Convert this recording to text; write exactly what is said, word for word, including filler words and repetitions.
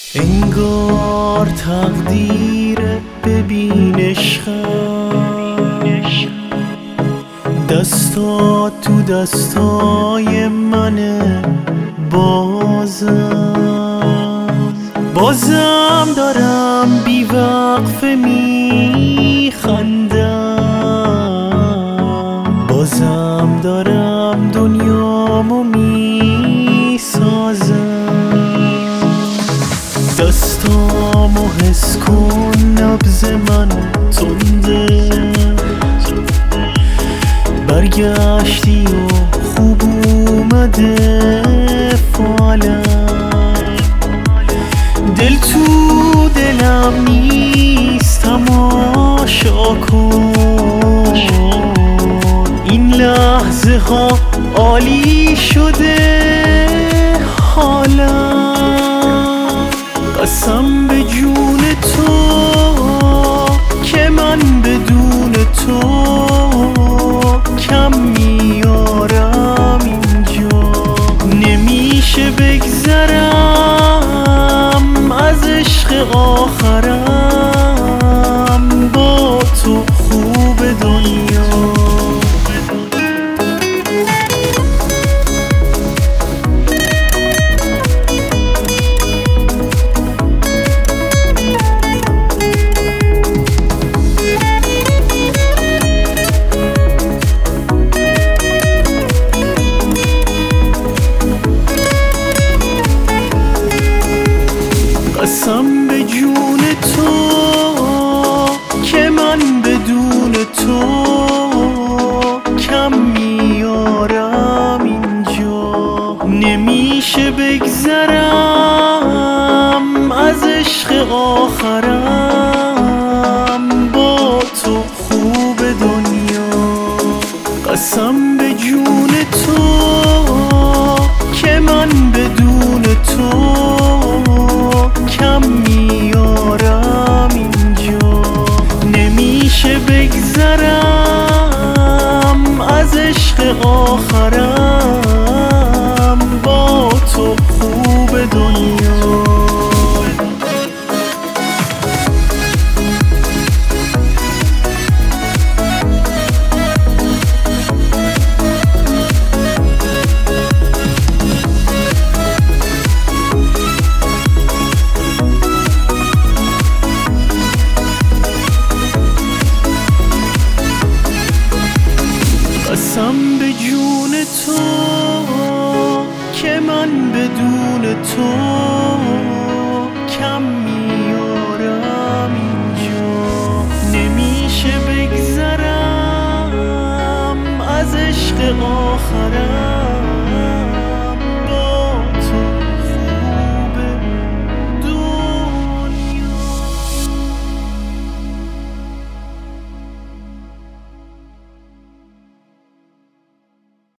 انگار تقدیر ببین عشقم، دستات تو دستای منه. بازم بازم دارم بی وقفه میخندم، بازم دارم دنیامو میسازم. دستامو حس کن، نبض من تنده، برگشتی و خوب اومده فالم. دل تو دلم نیست، تماشا کن این لحظه ها عالی شده حالم. قسم به جون تو که من بدون تو کم میارم اینجا. نمیشه بگذرم از عشق آخرم، با تو خوب دنیا. قسم به جون تو که من بدون تو کم میارم اینجا. نمیشه بگذرم از عشق آخرم، با تو خوب دنیا. قسم به جون تو که من بدون تو کم میارم اینجا. نمیشه بگذرم از عشق آخرم، با تو خوب دنیا. قسم به جون تو که من بدون تو کم میارم اینجا. نمیشه بگذرم از عشق آخرم،